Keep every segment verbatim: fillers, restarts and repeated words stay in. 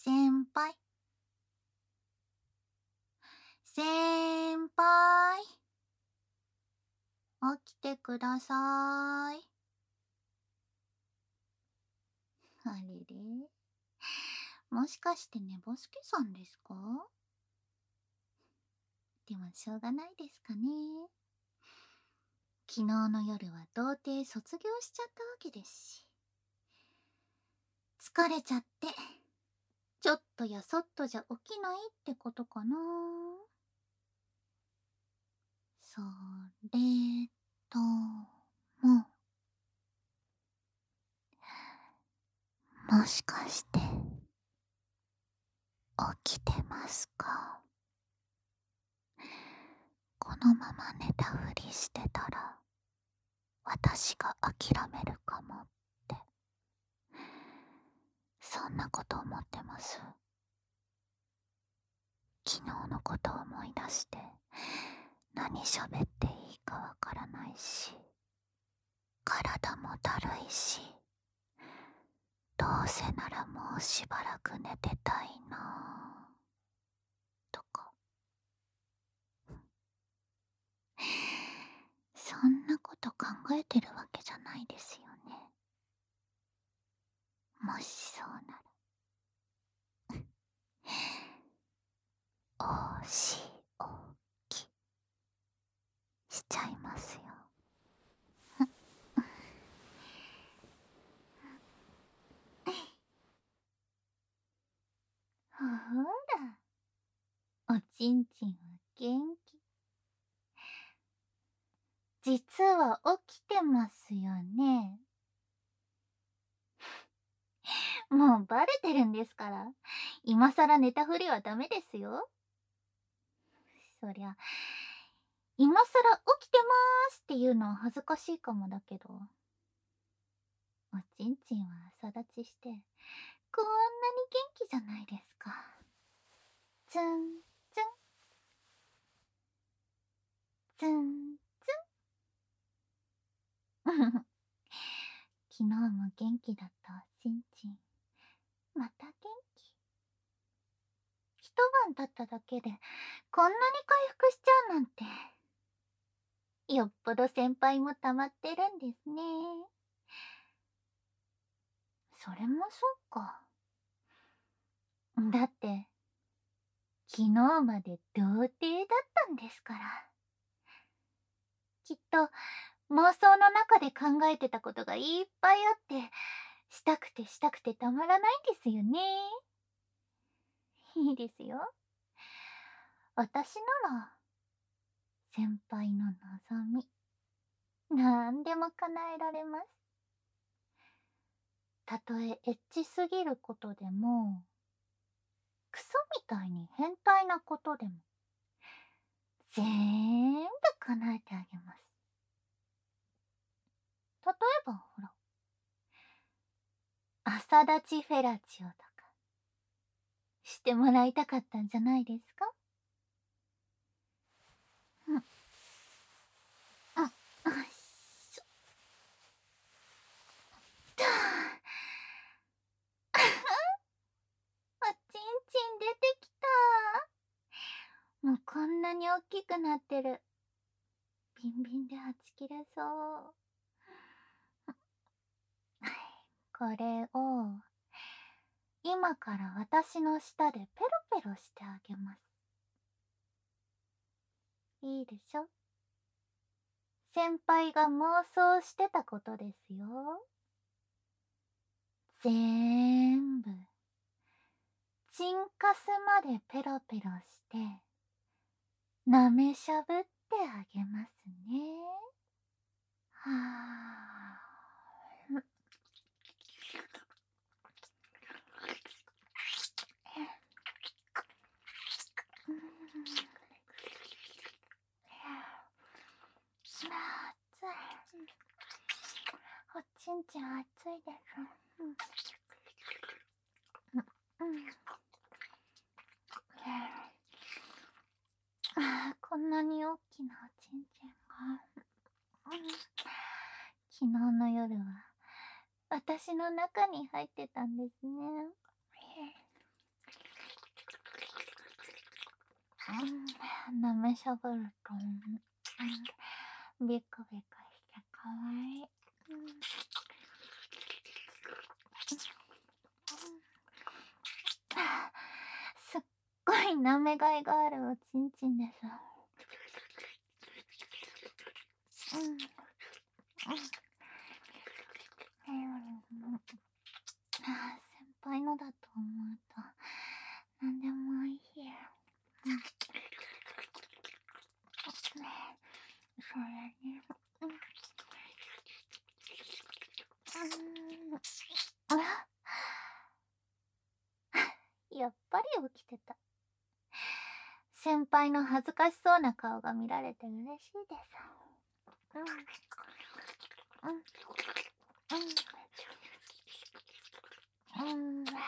先輩。先輩。起きてください。あれれ、もしかして寝ぼすけさんですか？でもしょうがないですかね。昨日の夜は童貞卒業しちゃったわけですし。疲れちゃって、ちょっとやそっとじゃ起きないってことかな。それとも、もしかして起きてますか？このまま寝たふりしてたら私が諦めるかもって、そんなこと思ってます。昨日のことを思い出して何喋っていいかわからないし、体もだるいし、どうせならもうしばらく寝てたいなとか。そんなこと考えてるわけじゃないですよね。もしそうならおしおきしちゃいますよ。ほら、おちんちんは元気。実は起きてますよね。もうバレてるんですから、今さら寝たふりはダメですよ。そりゃ、今さら起きてまーすっていうのは恥ずかしいかもだけど、おちんちんは朝立ちして、こんなに元気じゃないですか。ツンツン、ツンツン。昨日も元気だったおちんちん、また元気。一晩経っただけでこんなに回復しちゃうなんて、よっぽど先輩も溜まってるんですね。それもそうか。だって昨日まで童貞だったんですから。きっと妄想の中で考えてたことがいっぱいあって、したくてしたくてたまらないんですよね。いいですよ。私なら先輩の望みなんでも叶えられます。たとえエッチすぎることでも、クソみたいに変態なことでも、全部叶えてあげます。例えばほら、朝立ちフェラチオとかしてもらいたかったんじゃないですか？うん、うん、よいしょ。とおちんちん出てきた。もうこんなに大きくなってる。ビンビンではち切れそう。これを今から私の舌でペロペロしてあげます。いいでしょ？先輩が妄想してたことですよ。ぜーんぶチンカスまでペロペロしてなめしゃぶってあげますね。はあ。暑い。おちんちん暑いです。うん。うん。ああ、こんなに大きなおちんちんが。うん、昨日の夜は私の中に入ってたんですね。 うん、舐めしゃぶると、うん、ビクビクしてかわいい。うん、すっごい舐めがいがあるおちんちんです。うん、うん、うん、先輩のだと思うとなんでもいい。うん、それに、うん、うん、あ、やっぱり起きてた。先輩の恥ずかしそうな顔が見られて嬉しいです。うん、うん、うん、うん、は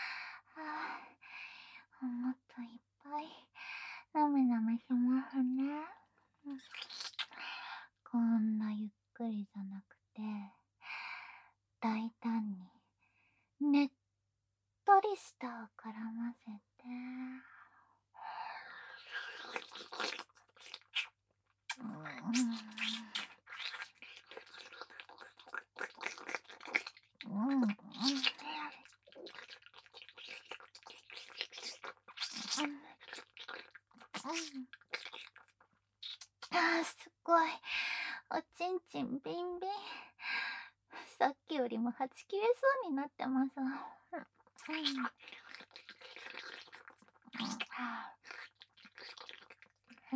あ、もっといっぱいなめなめしますね。うん、こんなゆっくりじゃなくて大胆にねっとり舌を絡ませて、うん、うん、うん、あー、すごい。おちんちんビンビン。さっきよりもはち切れそうになってます。うん、うん、うん、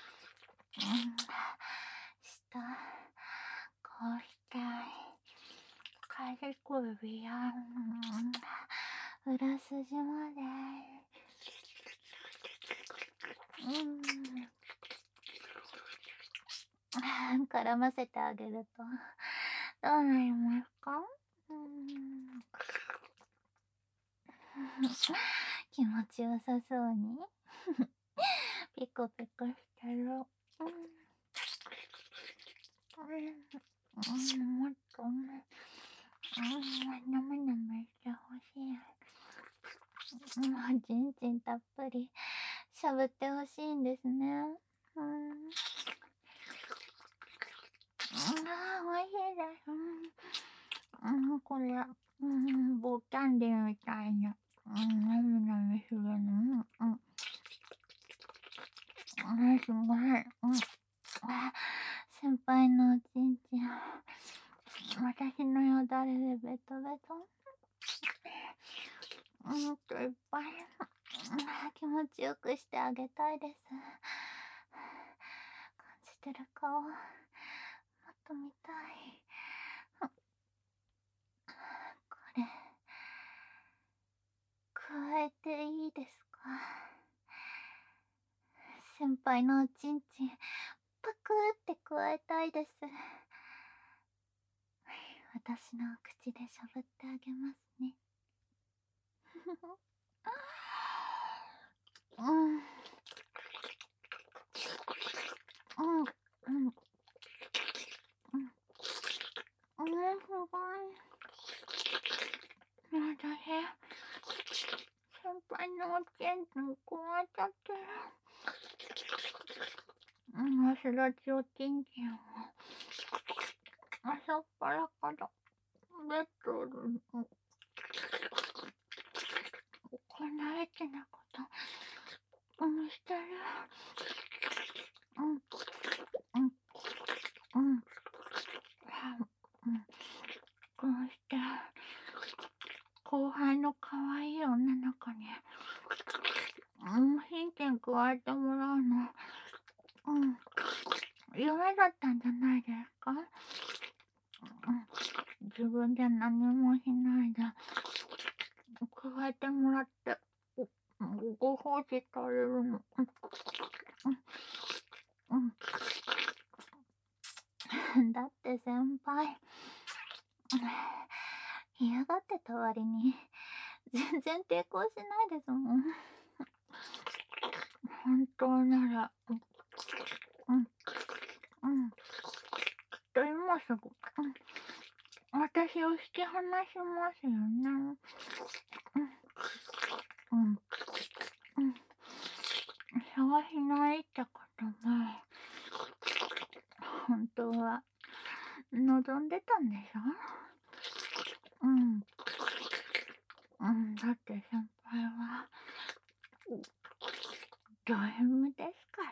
下、こうして、軽く指や、うん、裏筋まで、うん、絡ませてあげるとどうなりますか？うん、気持ちよさそうにピコピコしてる。うん、うん、うん、もっとね、うん、なめなめしてほしい。もうちんちんたっぷりしゃぶってほしいんですね。うん、あー、おいしいです。うん、うん、これ、うん、ボキャンディみたいな、うん、なめなめするの、うん、うん、あ、すごい。うん、あ、先輩のおちんちん、私のよだれでベトベト。もっといっぱい、うん、気持ちよくしてあげたいです。感じてる顔、もっと見たい。これ、加えていいですか？先輩のおちんちん、パクって加えたいです。私の口でしゃぶってあげますね。うん、うん、うん、うん、うん、うん、すごい。私、先輩のおちんちん加えちゃってる。うん、足立ちおちんちんを朝っぱらからベッドにこんなエッチなこと、うん、してる。うん、うん、うん、うん、うん、こうして後輩の可愛い女の子に、うん、ヒントに加えてもらうの、うん、夢だったんじゃないですか？うん、自分じゃ何もしないで加えてもらってご奉仕されるの。うん、うん、うん、だって先輩、嫌がってた割に全然抵抗しないですもん。本当なら、うん、うん、うん、と今すぐ、うん、私を引き離しますよね。うん、うん、うん、 はしないってことも、本当は望んでたんでしょ？うん。うん、だって先輩は、ド M ですから。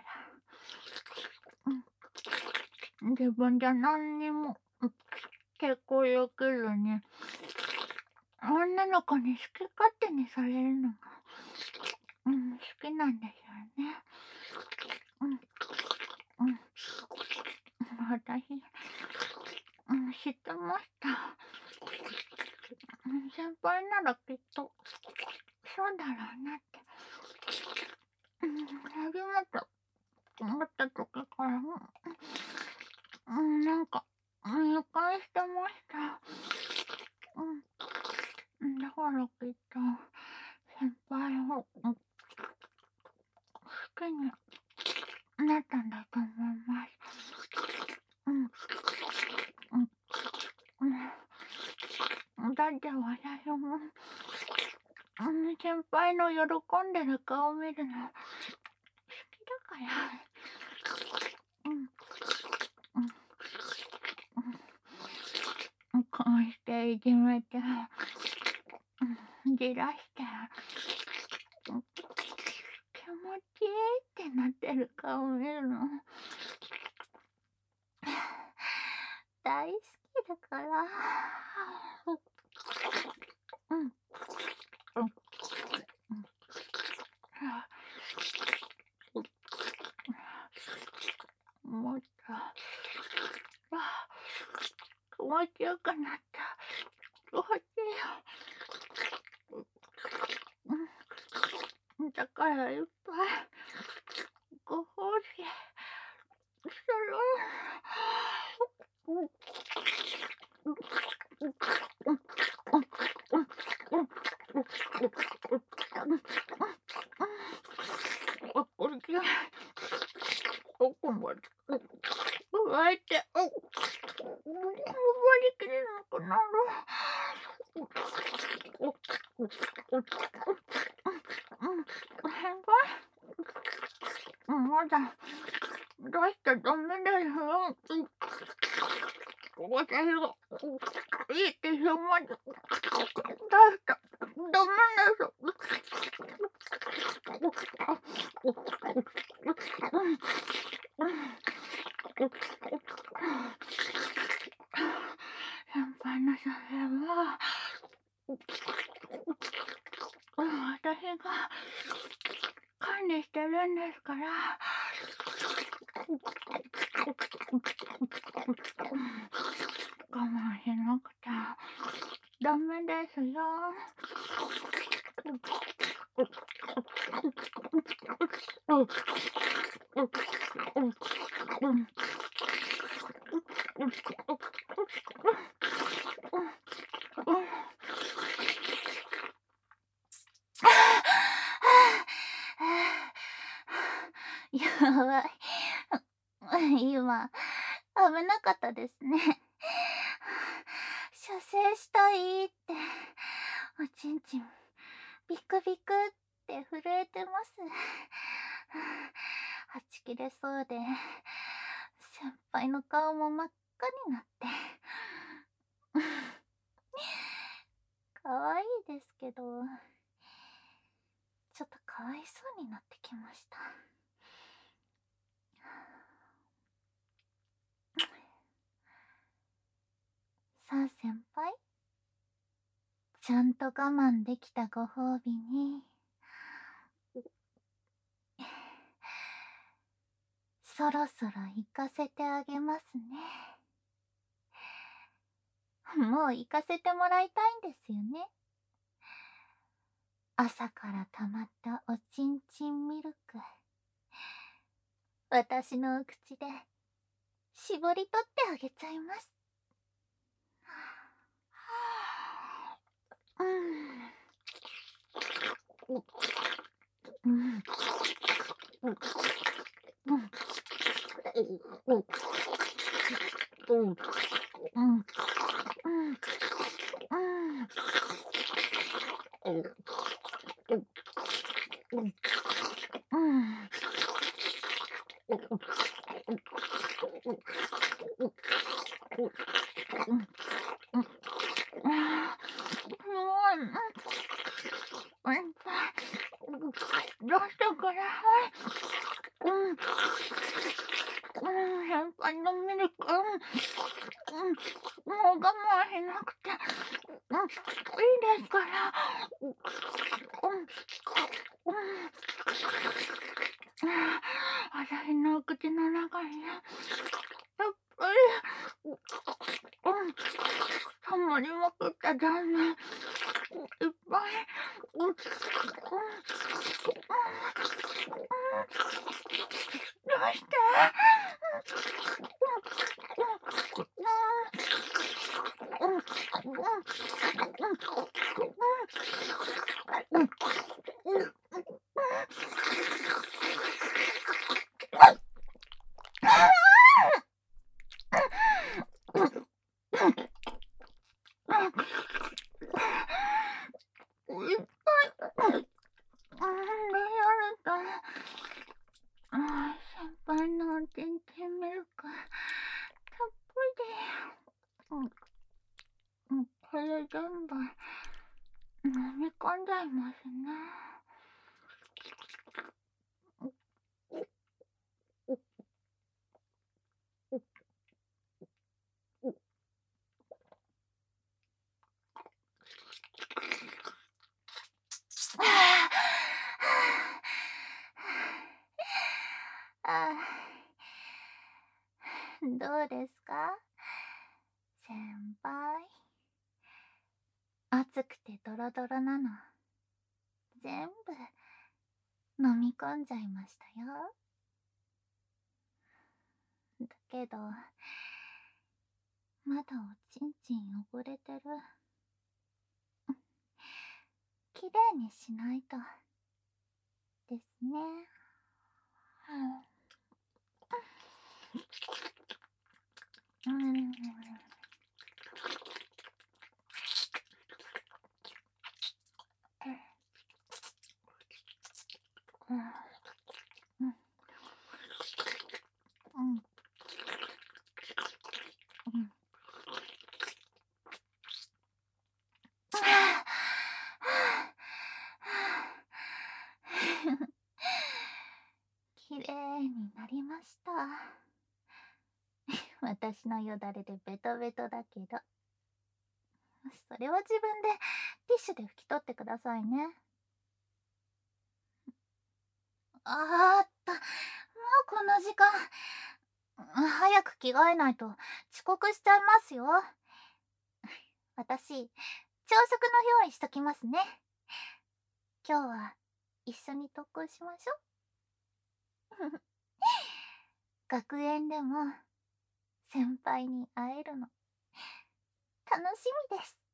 うん。自分じゃ何にも、うん、抵抗できずに、女の子に好き勝手にされるのが、うん、好きなんですよね。うん。うん。私、うん、知ってました。うん、先輩ならきっと、そうだろうなって。うん、初めて思った時から、うん、なんか、見返してました。うん。だからきっと、先輩を、うん、好きになったんだと思います。うん。うん。うん。だって私も、うん、先輩の喜んでる顔見るの、好きだから。うん。うん。うん。こうしていじめて、うん、じらして、うん、気持ちいいってなってる顔見るの、大好きだから。うん。うん。うん。もっと、あ、気持ちよくなった。欲しいよ。うん。だからいっぱい、ご奉仕する。うん。うん。あ、これじゃ、どこまで、加えて、うん、割り切れなくなる。うん。先輩、まだ出しちゃダメですよ。私がいいって言うまで出しちゃダメです。先輩の写真は、私が管理してるんですから。我慢しなくちゃダメですよ。やばい。今、危なかったですね。射精したいって、おちんちん、ビクビクって震えてます。はち切れそうで、先輩の顔も真っ赤になって。かわいいですけど、ちょっとかわいそうになってきました。さあ先輩、ちゃんと我慢できたご褒美に、そろそろ行かせてあげますね。もう行かせてもらいたいんですよね。朝から溜まったおちんちんミルク、私のお口で絞り取ってあげちゃいます。うん。うん。うん。うん。うん。うん。うん。うん。うん。うん。 先輩、出してください。うん。うん、先輩のミルク、うん。うん、もう我慢しなくて、うん、いいですから。うん、うん、うん。私の口の中にたっぷり、うん、たまりまくった断面、いっぱい、うん、うん、うん、どうして？うん、うん、うん、うん、うん、うん、いっぱい、うん、やられた。ああ、先輩のおちんちんミルク、たっぷりで、うん、うん、これ全部、飲み込んじゃいますね。あーどうですか先輩。熱くてドロドロなの全部飲み込んじゃいましたよ。だけどまだおちんちん汚れてる。きれいにしないとですね。うん、うん、うん、うん、うん。きれいになりました。私のよだれでベトベトだけど、それは自分でティッシュで拭き取ってくださいね。あーった、もうこの時間。早く着替えないと遅刻しちゃいますよ。私、朝食の用意しときますね。今日は一緒に特訓しましょう。学園でも先輩に会えるの楽しみです。